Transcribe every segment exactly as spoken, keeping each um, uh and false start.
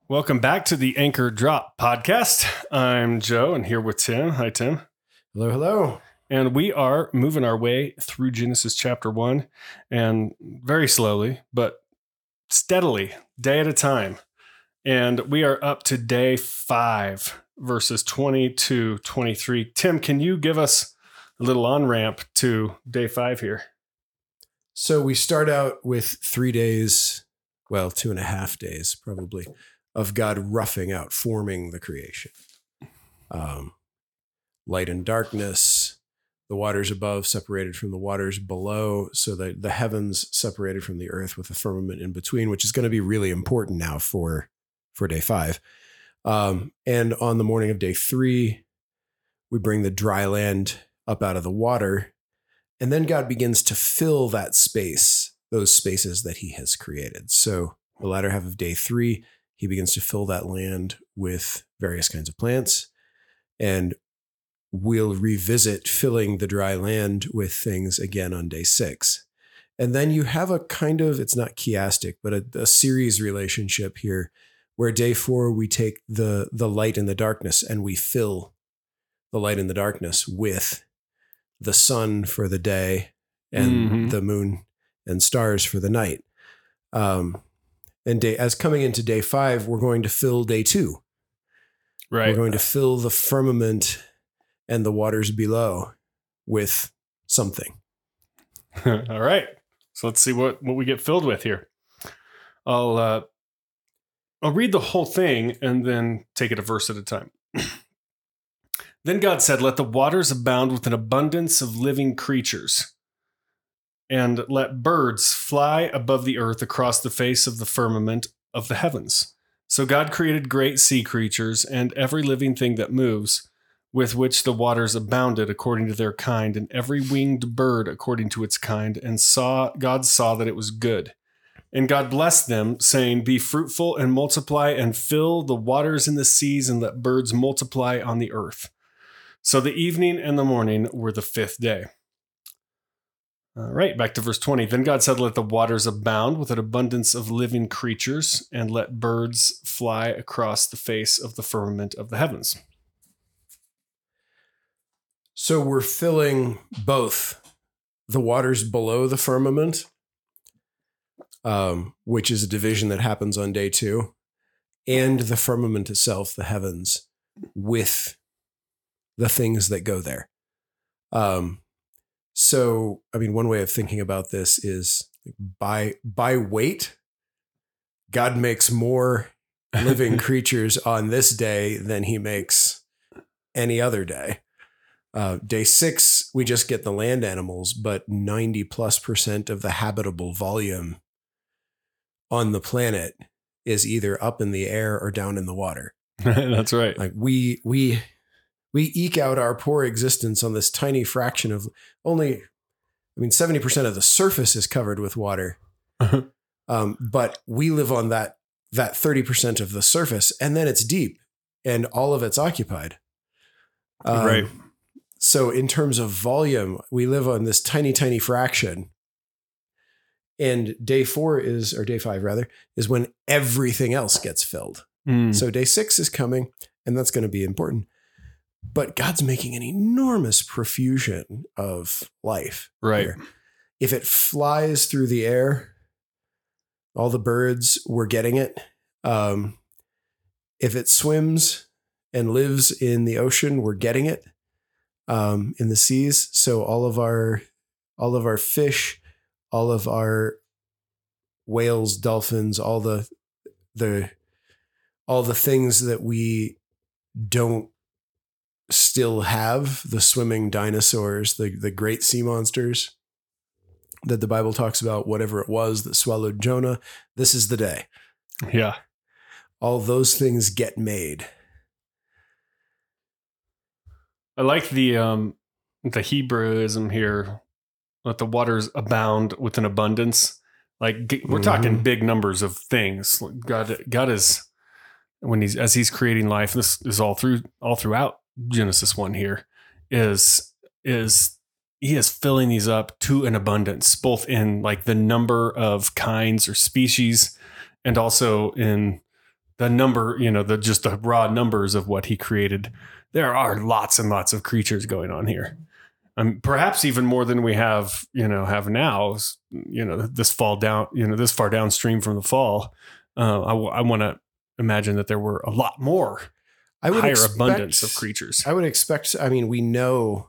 Welcome back to the Anchor Drop podcast. I'm Joe and here with Tim. Hi, Tim. Hello, hello. And we are moving our way through Genesis chapter one, and very slowly, but steadily, day at a time. And we are up to day five, verses twenty to twenty-three. Tim, can you give us a little on-ramp to day five here? So we start out with three days, well, two and a half days probably, of God roughing out, forming the creation. Um, light and darkness, the waters above separated from the waters below, so that the heavens separated from the earth with the firmament in between, which is going to be really important now for, for day five. Um, and on the morning of day three, we bring the dry land up out of the water, and then God begins to fill that space, those spaces that he has created. So the latter half of day three, he begins to fill that land with various kinds of plants, and we'll revisit filling the dry land with things again on day six. And then you have a kind of, it's not chiastic, but a, a series relationship here where day four, we take the, the light and the darkness and we fill the light and the darkness with the sun for the day and mm-hmm. the moon and stars for the night. Um, And day, as coming into day five, we're going to fill day two. Right. We're going to fill the firmament and the waters below with something. All right. So let's see what, what we get filled with here. I'll uh, I'll read the whole thing and then take it a verse at a time. Then God said, "Let the waters abound with an abundance of living creatures, and let birds fly above the earth across the face of the firmament of the heavens." So God created great sea creatures and every living thing that moves, with which the waters abounded according to their kind, and every winged bird according to its kind. And saw God saw that it was good. And God blessed them, saying, "Be fruitful and multiply, and fill the waters in the seas, and let birds multiply on the earth." So the evening and the morning were the fifth day. All right, back to verse twenty. Then God said, "Let the waters abound with an abundance of living creatures, and let birds fly across the face of the firmament of the heavens." So we're filling both the waters below the firmament, um, which is a division that happens on day two, and the firmament itself, the heavens, with the things that go there. Um, So, I mean, one way of thinking about this is by by weight, God makes more living creatures on this day than he makes any other day. Uh, day six, we just get the land animals, but ninety plus percent of the habitable volume on the planet is either up in the air or down in the water. That's right. Like we we. We eke out our poor existence on this tiny fraction of only, I mean, seventy percent of the surface is covered with water. um, but we live on that, that thirty percent of the surface, and then it's deep and all of it's occupied. Um, right. So in terms of volume, we live on this tiny, tiny fraction. And day four is, or day five rather, is when everything else gets filled. Mm. So day six is coming, and that's going to be important. But God's making an enormous profusion of life. Right. Here. If it flies through the air, all the birds, we're getting it. Um, if it swims and lives in the ocean, we're getting it. Um, in the seas. So all of our, all of our fish, all of our whales, dolphins, all the, the, all the things that we don't still have, the swimming dinosaurs, the, the great sea monsters that the Bible talks about, whatever it was that swallowed Jonah. This is the day. Yeah. All those things get made. I like the, um, the Hebrewism here. Let the waters abound with an abundance. Like we're mm-hmm. talking big numbers of things. God, God is, when he's, as he's creating life, this is all through, all throughout Genesis one here, is, is he is filling these up to an abundance, both in like the number of kinds or species and also in the number, you know, the just the raw numbers of what he created, there are lots and lots of creatures going on here. Um, perhaps even more than we have, you know, have now, you know, this fall down, you know, this far downstream from the fall. Uh, I, w- I want to imagine that there were a lot more, I would higher expect, abundance of creatures. I would expect, I mean, we know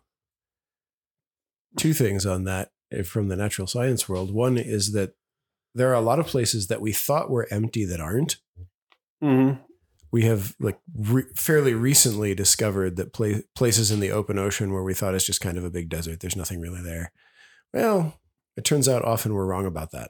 two things on that from the natural science world. One is that there are a lot of places that we thought were empty that aren't. Mm-hmm. We have like re- fairly recently discovered that pla- places in the open ocean where we thought it's just kind of a big desert, there's nothing really there. Well, it turns out often we're wrong about that.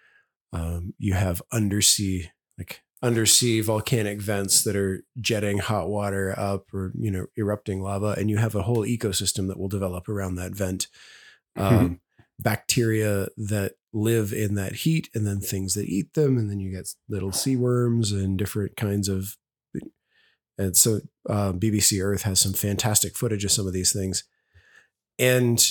Um, you have undersea, like undersea volcanic vents that are jetting hot water up or, you know, erupting lava. And you have a whole ecosystem that will develop around that vent. Um, mm-hmm. Bacteria that live in that heat, and then things that eat them. And then you get little sea worms and different kinds of, and so uh, B B C Earth has some fantastic footage of some of these things. And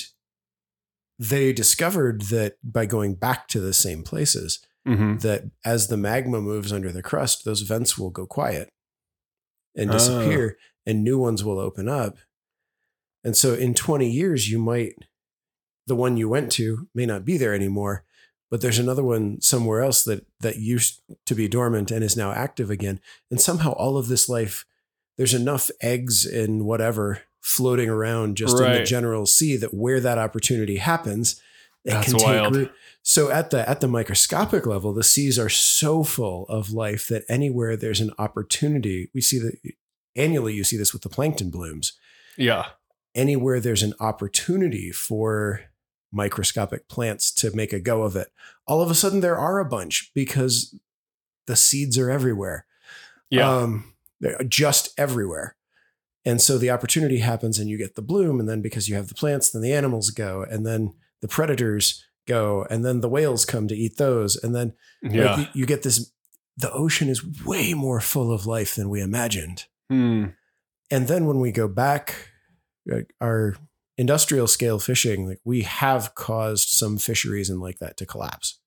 they discovered that by going back to the same places, mm-hmm. that as the magma moves under the crust, those vents will go quiet and disappear, oh. and new ones will open up. And so in twenty years, you might, the one you went to may not be there anymore, but there's another one somewhere else that, that used to be dormant and is now active again. And somehow all of this life, there's enough eggs and whatever floating around just right. in the general sea that where that opportunity happens, it That's can wild. take root. So at the, at the microscopic level, the seas are so full of life that anywhere there's an opportunity, we see that annually, you see this with the plankton blooms. Yeah. Anywhere there's an opportunity for microscopic plants to make a go of it, all of a sudden there are a bunch because the seeds are everywhere. Yeah. Um, they're just everywhere. And so the opportunity happens and you get the bloom. And then because you have the plants, then the animals go, and then the predators go, and then the whales come to eat those. And then yeah. like, you get this, the ocean is way more full of life than we imagined. Hmm. And then when we go back, like our industrial scale fishing, like we have caused some fisheries and like that to collapse.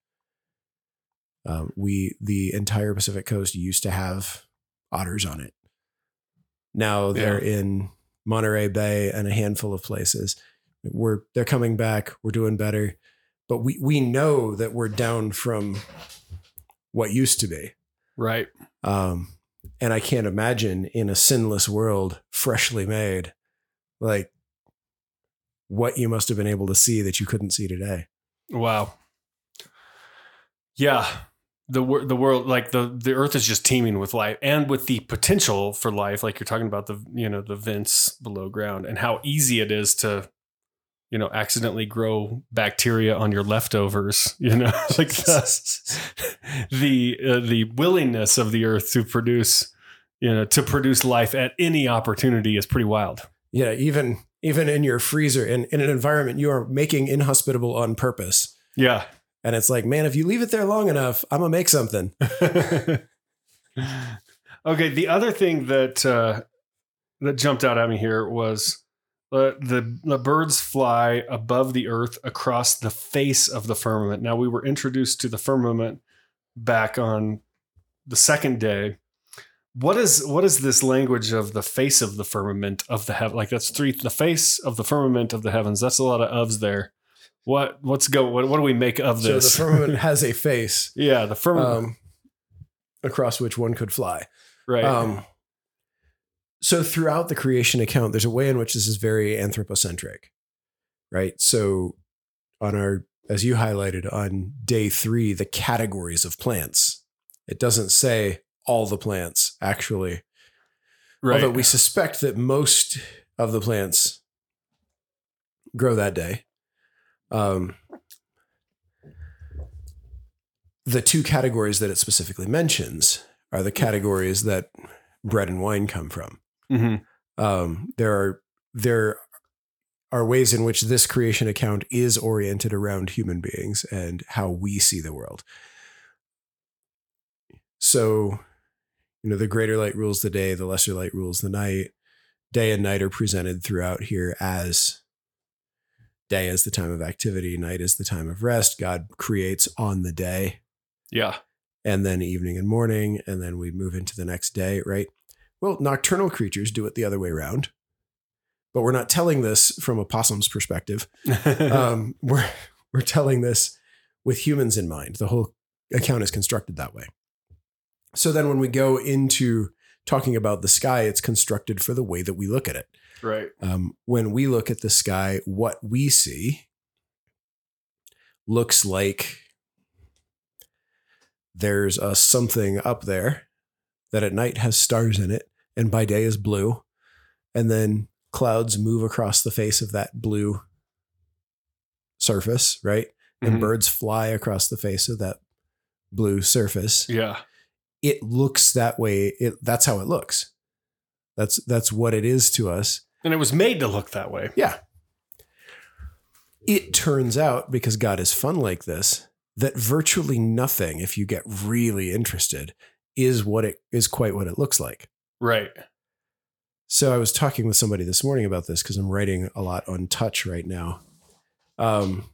Um, we, the entire Pacific coast used to have otters on it. Now they're yeah. in Monterey Bay and a handful of places. We're, they're coming back. We're doing better, but we, we know that we're down from what used to be. Right. Um, and I can't imagine in a sinless world, freshly made, like what you must have been able to see that you couldn't see today. Wow. Yeah. The the world, like the, the earth is just teeming with life and with the potential for life. Like you're talking about the, you know, the vents below ground and how easy it is to, you know, accidentally grow bacteria on your leftovers, you know, like the, the, uh, the willingness of the earth to produce, you know, to produce life at any opportunity is pretty wild. Yeah. Even, even in your freezer, in, in an environment you are making inhospitable on purpose. Yeah. And it's like, man, if you leave it there long enough, I'm going to make something. Okay. The other thing that, uh, that jumped out at me here was uh, the, the birds fly above the earth across the face of the firmament. Now, we were introduced to the firmament back on the second day. What is, what is this language of the face of the firmament of the heaven? Like that's three, the face of the firmament of the heavens. That's a lot of ofs there. What, what's go, what, what do we make of this? So the firmament has a face. Yeah. The firmament um, across which one could fly. Right. Um, so throughout the creation account, there's a way in which this is very anthropocentric, right? So on our, as you highlighted on day three, the categories of plants, it doesn't say all the plants actually, right? Although we suspect that most of the plants grow that day. Um, the two categories that it specifically mentions are the categories that bread and wine come from. Mm-hmm. Um, there are, there are ways in which this creation account is oriented around human beings and how we see the world. So, you know, the greater light rules the day, the lesser light rules the night. Day and night are presented throughout here as day is the time of activity, night is the time of rest. God creates on the day. Yeah. and then evening and morning, and then we move into the next day, right? Well, nocturnal creatures do it the other way around, but we're not telling this from a possum's perspective. um, we're we're telling this with humans in mind. The whole account is constructed that way. So then when we go into talking about the sky, it's constructed for the way that we look at it. Right. Um, when we look at the sky, what we see looks like there's a something up there that at night has stars in it and by day is blue. And then clouds move across the face of that blue surface, right? And Mhm. birds fly across the face of that blue surface. Yeah. It looks that way. It, that's how it looks. That's, that's what it is to us. And it was made to look that way. Yeah. It turns out, because God is fun like this, that virtually nothing, if you get really interested, is what it is quite what it looks like. Right. So I was talking with somebody this morning about this because I'm writing a lot on touch right now. Um,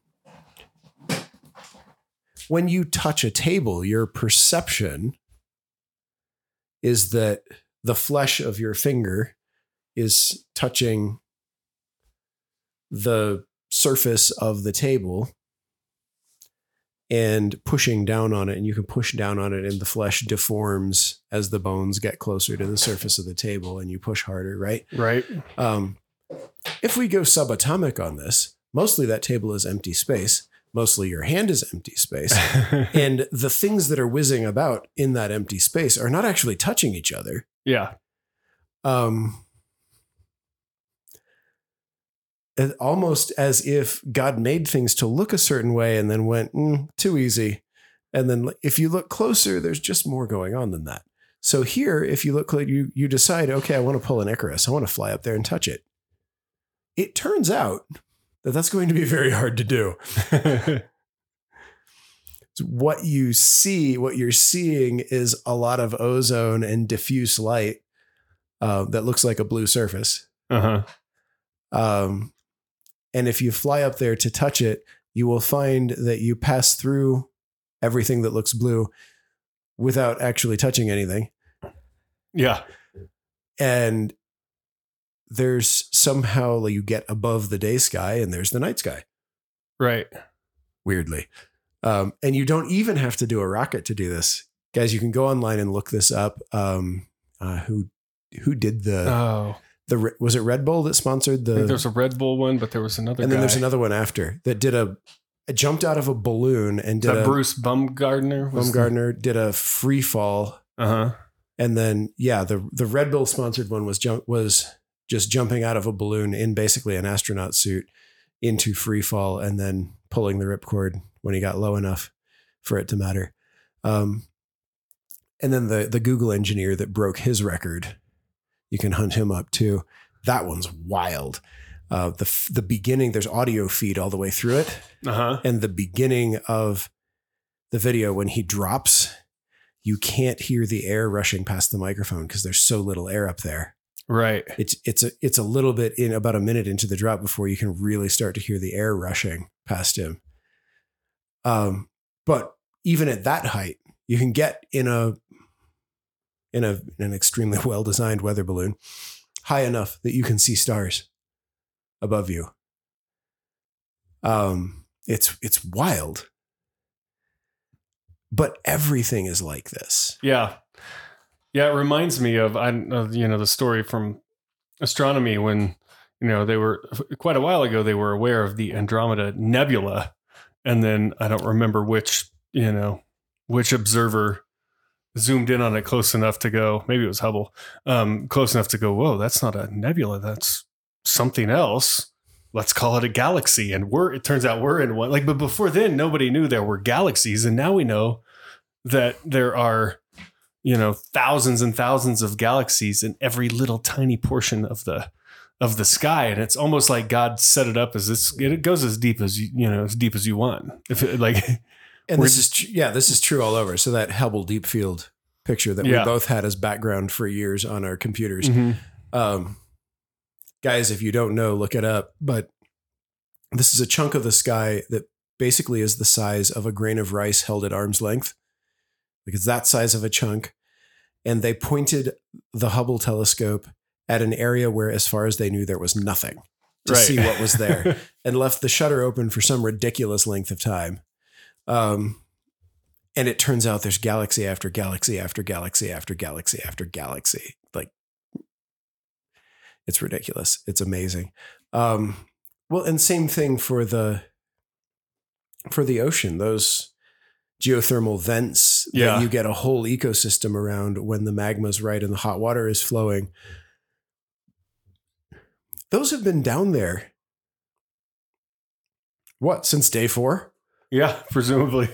when you touch a table, your perception is that the flesh of your finger is touching the surface of the table and pushing down on it, and you can push down on it and the flesh deforms as the bones get closer to the surface of the table and you push harder, right? Right. Um, if we go subatomic on this, mostly that table is empty space. Mostly your hand is empty space. And the things that are whizzing about in that empty space are not actually touching each other. Yeah. Um, it, almost as if God made things to look a certain way and then went, mm, too easy. And then if you look closer, there's just more going on than that. So here, if you look, you, you decide, okay, I want to pull an Icarus. I want to fly up there and touch it. It turns out that that's going to be very hard to do. What you see, what you're seeing is a lot of ozone and diffuse light uh, that looks like a blue surface. Uh-huh. Um, and if you fly up there to touch it, you will find that you pass through everything that looks blue without actually touching anything. Yeah. And there's somehow like you get above the day sky and there's the night sky. Right. Weirdly. Um, and you don't even have to do a rocket to do this. Guys, you can go online and look this up. Um, uh, who who did the, Oh. the was it Red Bull that sponsored I think the, there's a Red Bull one, but there was another and then guy. there's another one after that did a, it jumped out of a balloon and did that a, Bruce Bumgardner. was the- Bumgardner did a free fall. Uh-huh. And then, yeah, the, the Red Bull sponsored one was jump was just jumping out of a balloon in basically an astronaut suit into free fall and then pulling the ripcord when he got low enough for it to matter. Um, and then the, the Google engineer that broke his record, you can hunt him up too. That one's wild. Uh, the, the beginning, there's audio feed all the way through it. Uh-huh. And the beginning of the video, when he drops, you can't hear the air rushing past the microphone because there's so little air up there. Right. It's it's a it's a little bit in about a minute into the drop before you can really start to hear the air rushing past him. Um, but even at that height, you can get in a in a an extremely well designed weather balloon high enough that you can see stars above you. Um, it's it's wild. But everything is like this. Yeah. Yeah, it reminds me of, I of, you know, the story from astronomy when, you know, they were, quite a while ago, they were aware of the Andromeda Nebula. And then I don't remember which, you know, which observer zoomed in on it close enough to go, maybe it was Hubble, um, close enough to go, whoa, that's not a nebula. That's something else. Let's call it a galaxy. And we're, it turns out we're in one. Like, but before then, nobody knew there were galaxies. And now we know that there are, you know, thousands and thousands of galaxies in every little tiny portion of the of the sky, and it's almost like God set it up as this. It goes as deep as you, you know, as deep as you want. If it, like, and this is tr- yeah, this is true all over. So that Hubble Deep Field picture that yeah. we both had as background for years on our computers, mm-hmm. um, guys, if you don't know, look it up. But this is a chunk of the sky that basically is the size of a grain of rice held at arm's length. Like it's that size of a chunk. And they pointed the Hubble telescope at an area where, as far as they knew, there was nothing to Right. see what was there, and left the shutter open for some ridiculous length of time. Um, and it turns out there's galaxy after galaxy after galaxy after galaxy after galaxy. Like, it's ridiculous. It's amazing. Um, well, and same thing for the for the ocean. Those geothermal vents Yeah. that you get a whole ecosystem around when the magma's right and the hot water is flowing. Those have been down there. What, since day four? Yeah, presumably.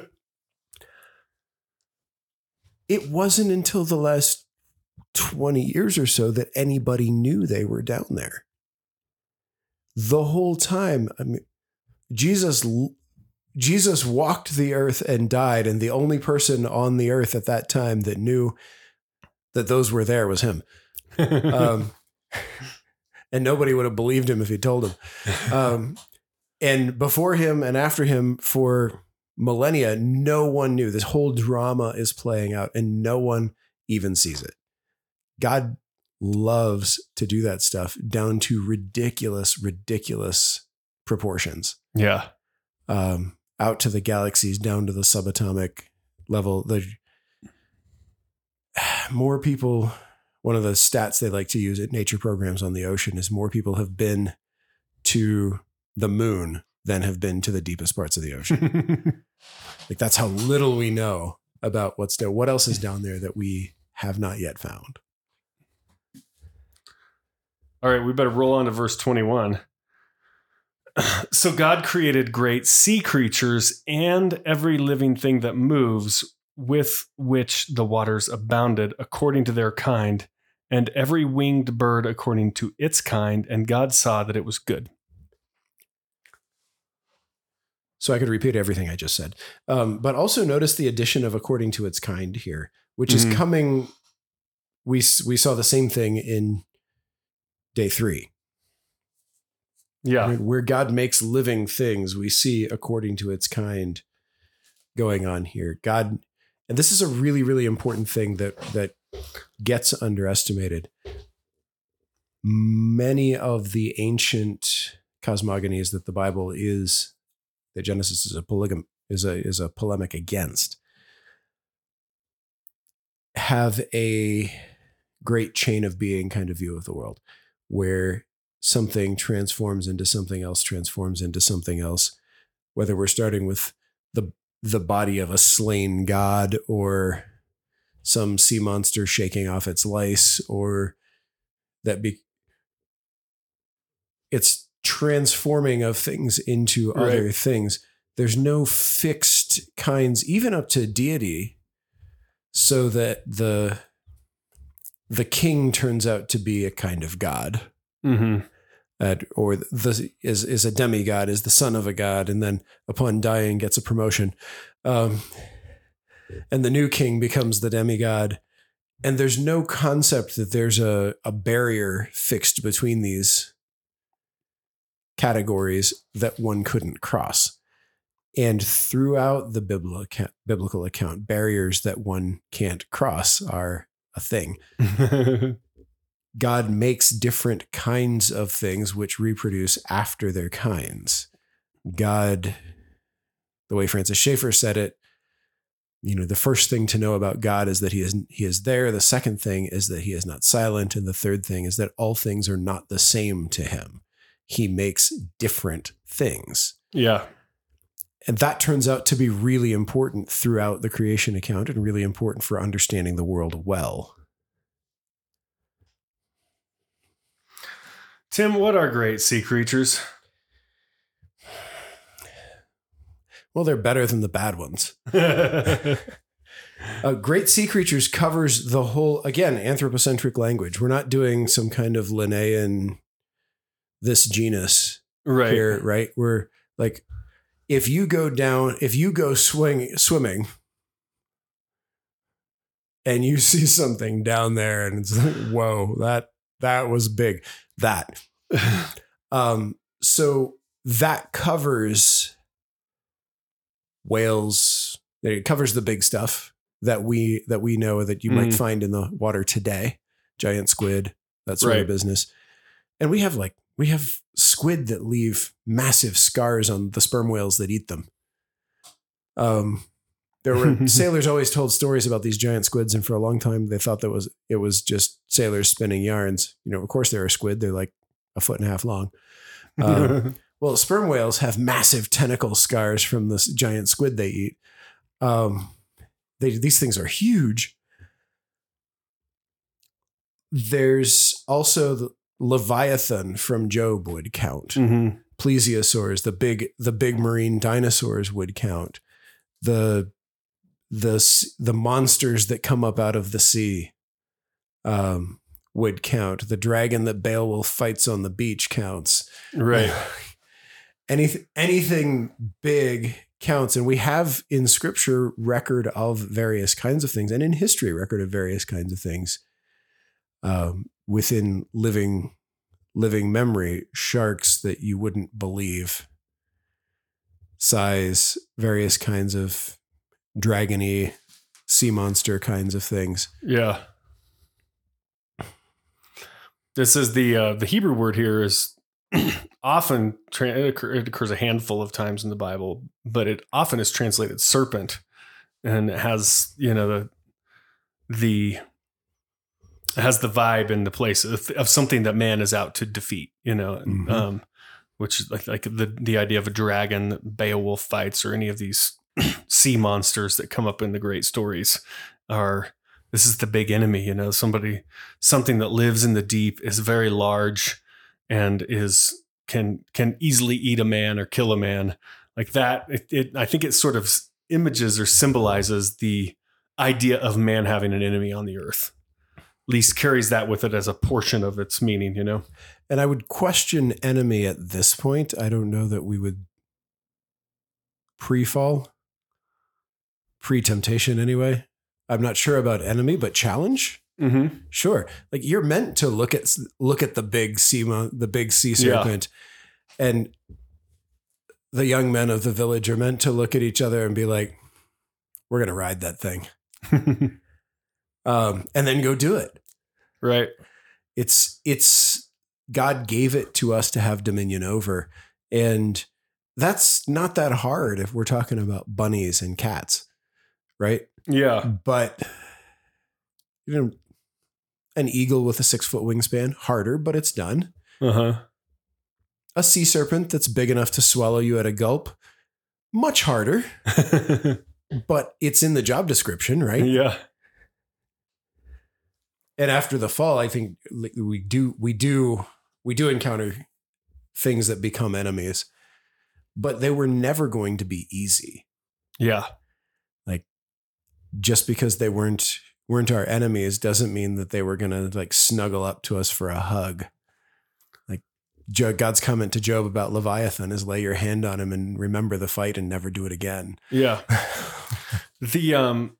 It wasn't until the last twenty years or so that anybody knew they were down there. The whole time, I mean, Jesus Jesus walked the earth and died, and the only person on the earth at that time that knew that those were there was him. Um, and nobody would have believed him if he told him. Um, and before him and after him for millennia, no one knew. This whole drama is playing out and no one even sees it. God loves to do that stuff down to ridiculous, ridiculous proportions. Yeah. Um, out to the galaxies, down to the subatomic level. The more people, one of the stats they like to use at nature programs on the ocean is more people have been to the moon than have been to the deepest parts of the ocean. Like that's how little we know about what's there. What else is down there that we have not yet found? All right, we better roll on to verse twenty-one. So God created great sea creatures and every living thing that moves, with which the waters abounded according to their kind, and every winged bird according to its kind. And God saw that it was good. So I could repeat everything I just said. Um, but also notice the addition of according to its kind here, which Mhm. is coming. We, we saw the same thing in day three. Yeah. I mean, where God makes living things, we see according to its kind going on here. God, and this is a really, really important thing that that gets underestimated. Many of the ancient cosmogonies that the Bible is, that Genesis is a polygam is a is a polemic against, have a great chain of being kind of view of the world, where something transforms into something else, transforms into something else, whether we're starting with the the body of a slain god or some sea monster shaking off its lice, or that be it's transforming of things into Right. other things. There's no fixed kinds, even up to deity, so that the the king turns out to be a kind of god. Mm-hmm. Uh, or the is is a demigod, is the son of a god, and then upon dying gets a promotion, um, and the new king becomes the demigod. And there's no concept that there's a a barrier fixed between these categories that one couldn't cross. And throughout the biblical account, biblical account, barriers that one can't cross are a thing. God makes different kinds of things which reproduce after their kinds. God, the way Francis Schaeffer said it, you know, the first thing to know about God is that he is, he is there. The second thing is that he is not silent. And the third thing is that all things are not the same to him. He makes different things. Yeah. And that turns out to be really important throughout the creation account and really important for understanding the world well. Tim, what are great sea creatures? Well, they're better than the bad ones. Uh, great sea creatures covers the whole, again, anthropocentric language. We're not doing some kind of Linnaean, this genus Right. here, right? We're like, if you go down, if you go swing, swimming and you see something down there and it's like, whoa, that, that was big. That. Um, so that covers whales. It covers the big stuff. that we that we know that you Mhm. might find in the water today, giant squid, that sort Right. of business. And we have like we have squid that leave massive scars on the sperm whales that eat them. Um, there were sailors always told stories about these giant squids, and for a long time they thought that was it was just sailors spinning yarns. You know, of course they're a squid; they're like a foot and a half long. Um, well, sperm whales have massive tentacle scars from this giant squid they eat. Um, they these things are huge. There's also the Leviathan from Job would count. Mhm. Plesiosaurs, the big the big marine dinosaurs would count. The the s- the monsters that come up out of the sea um, would count. The dragon that Beowulf fights on the beach counts. Right. Anything anything big counts, and we have in Scripture record of various kinds of things, and in history record of various kinds of things. Um, within living living memory, sharks that you wouldn't believe, size, various kinds of dragony sea monster kinds of things. Yeah. This is the uh, the Hebrew word here is often tra- it, occur, it occurs a handful of times in the Bible, but it often is translated serpent, and it has you know the the it has the vibe and the place of, of something that man is out to defeat. You know, Mhm. um, which is like like the the idea of a dragon that Beowulf fights, or any of these sea monsters that come up in the great stories are. This is the big enemy, you know, somebody, something that lives in the deep, is very large, and is can can easily eat a man or kill a man like that. It, it I think it sort of images or symbolizes the idea of man having an enemy on the earth. At least carries that with it as a portion of its meaning, you know. And I would question enemy at this point. I don't know that we would pre-fall, pre-temptation anyway. I'm not sure about enemy, but challenge. Mm-hmm. Sure. Like you're meant to look at look at the big sea mon- the big sea serpent, and the young men of the village are meant to look at each other and be like, "We're gonna ride that thing," um, and then go do it. Right. It's it's God gave it to us to have dominion over, and that's not that hard if we're talking about bunnies and cats, right? Yeah. But you know, an eagle with a six foot wingspan, harder, but it's done. Uh-huh. A sea serpent that's big enough to swallow you at a gulp, much harder, but it's in the job description, right? Yeah. And after the fall, I think we do we do we do encounter things that become enemies, but they were never going to be easy. Yeah. Just because they weren't weren't our enemies doesn't mean that they were going to like snuggle up to us for a hug. Like God's comment to Job about Leviathan is lay your hand on him and remember the fight and never do it again. Yeah. The um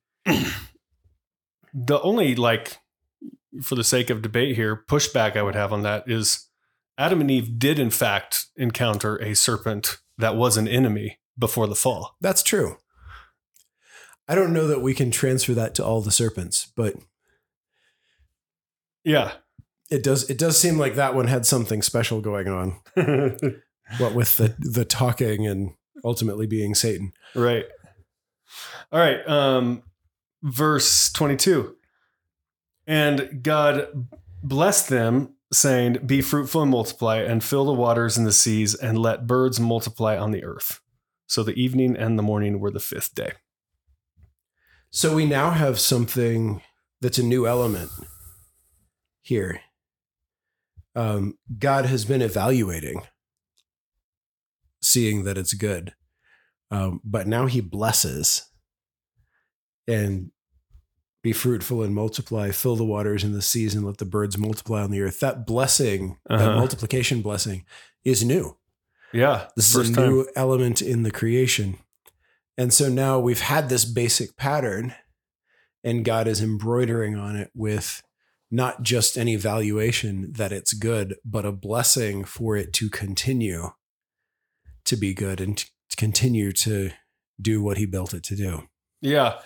the only, like, for the sake of debate here, pushback I would have on that is Adam and Eve did in fact encounter a serpent that was an enemy before the fall. That's true. I don't know that we can transfer that to all the serpents, but Yeah. it does it does seem like that one had something special going on. What with the the talking and ultimately being Satan. Right. All right. Um, verse twenty-two. And God blessed them, saying, be fruitful and multiply, and fill the waters and the seas, and let birds multiply on the earth. So the evening and the morning were the fifth day. So we now have something that's a new element here. Um, God has been evaluating, seeing that it's good. Um, but now he blesses and be fruitful and multiply, fill the waters and the seas, and let the birds multiply on the earth. That blessing, that Uh-huh. multiplication blessing is new. Yeah. This first is a time. new element in the creation. And so now we've had this basic pattern, and God is embroidering on it with not just an evaluation that it's good, but a blessing for it to continue to be good and to continue to do what he built it to do. Yeah.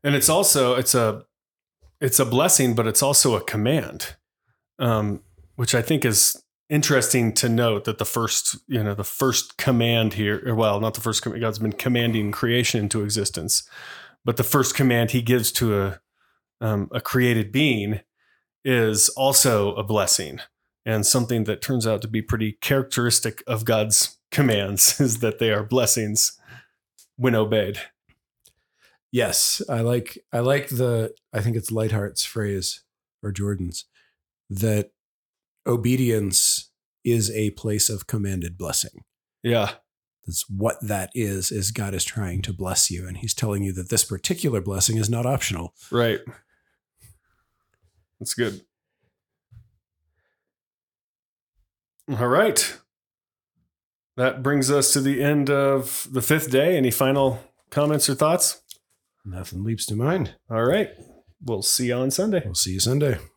And it's also it's a it's a blessing, but it's also a command, um, which I think is interesting to note that the first, you know, the first command here, or well, not the first command, God's been commanding creation into existence, but the first command he gives to a um, a created being is also a blessing, and something that turns out to be pretty characteristic of God's commands is that they are blessings when obeyed. Yes, I like I like the I think it's Lightheart's phrase, or Jordan's, that obedience is a place of commanded blessing. Yeah. That's what that is, is God is trying to bless you. And he's telling you that this particular blessing is not optional. Right. That's good. All right. That brings us to the end of the fifth day. Any final comments or thoughts? Nothing leaps to mind. All right. We'll see you on Sunday. We'll see you Sunday.